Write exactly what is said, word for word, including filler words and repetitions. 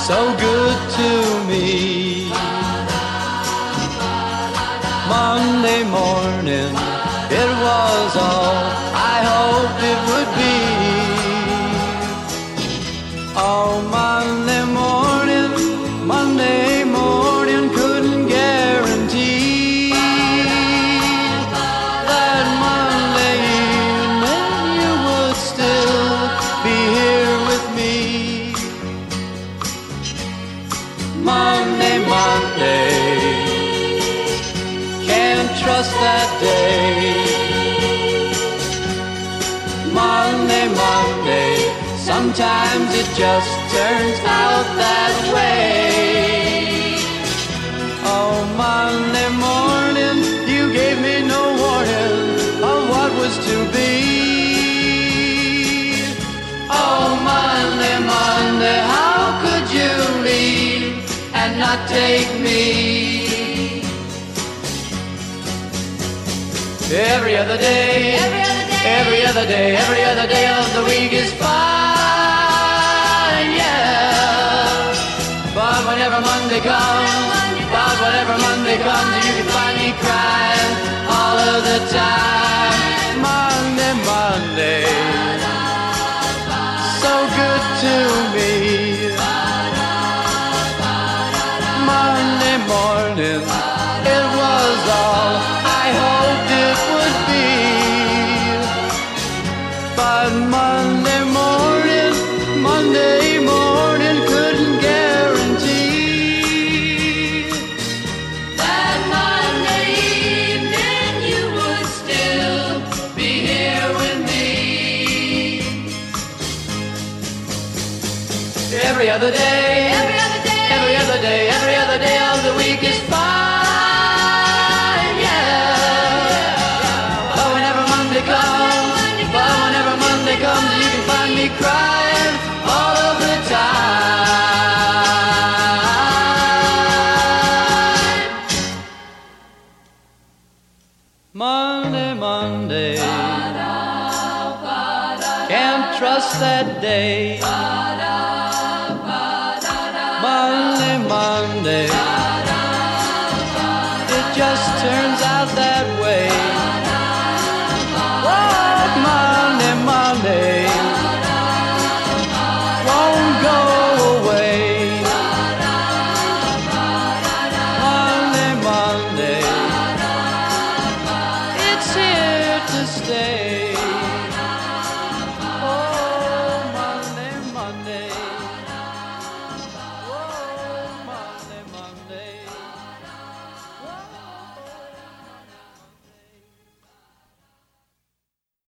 so good to me. Monday morning, it was all I hoped it would be. Oh, Monday morning, Monday morning couldn't guarantee that Monday evening you would still be here with me. Monday, Monday, can't trust that day. Monday, Monday, sometimes it just turns out that way. Oh, Monday morning, you gave me no warning of what was to be. Oh, Monday, Monday, how could you leave and not take me? Every other day, every other day, every other day, every other day of the week is fine, yeah. But whenever Monday comes, but whenever Monday comes, you can find me crying all of the time. Monday, Monday, so good to me. Monday morning, it was all I hoped it would be. But Monday morning, Monday morning couldn't guarantee that Monday evening you would still be here with me. Every other day, every other day, every other day, every other day of the week is fine, yeah. But whenever Monday comes, but whenever Monday comes, you can find me crying all of the time. Monday, Monday, can't trust that day. Monday, Monday, it just turns out that way. Oh, Monday, Monday, won't go away. Monday, Monday, it's here to stay.